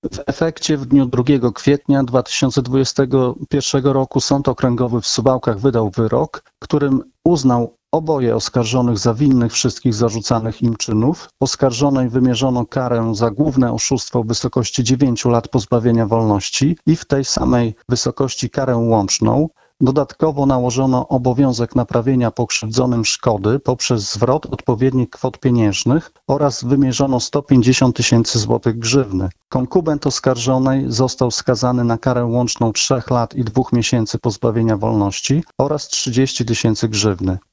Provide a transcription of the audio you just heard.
W efekcie w dniu 2 kwietnia 2021 roku Sąd Okręgowy w Suwałkach wydał wyrok, którym uznał oboje oskarżonych za winnych wszystkich zarzucanych im czynów. Oskarżonej wymierzono karę za główne oszustwo w wysokości 9 lat pozbawienia wolności i w tej samej wysokości karę łączną. Dodatkowo nałożono obowiązek naprawienia pokrzywdzonym szkody poprzez zwrot odpowiednich kwot pieniężnych oraz wymierzono 150 000 złotych grzywny. Konkubent oskarżonej został skazany na karę łączną 3 lat i 2 miesięcy pozbawienia wolności oraz 30 000 grzywny.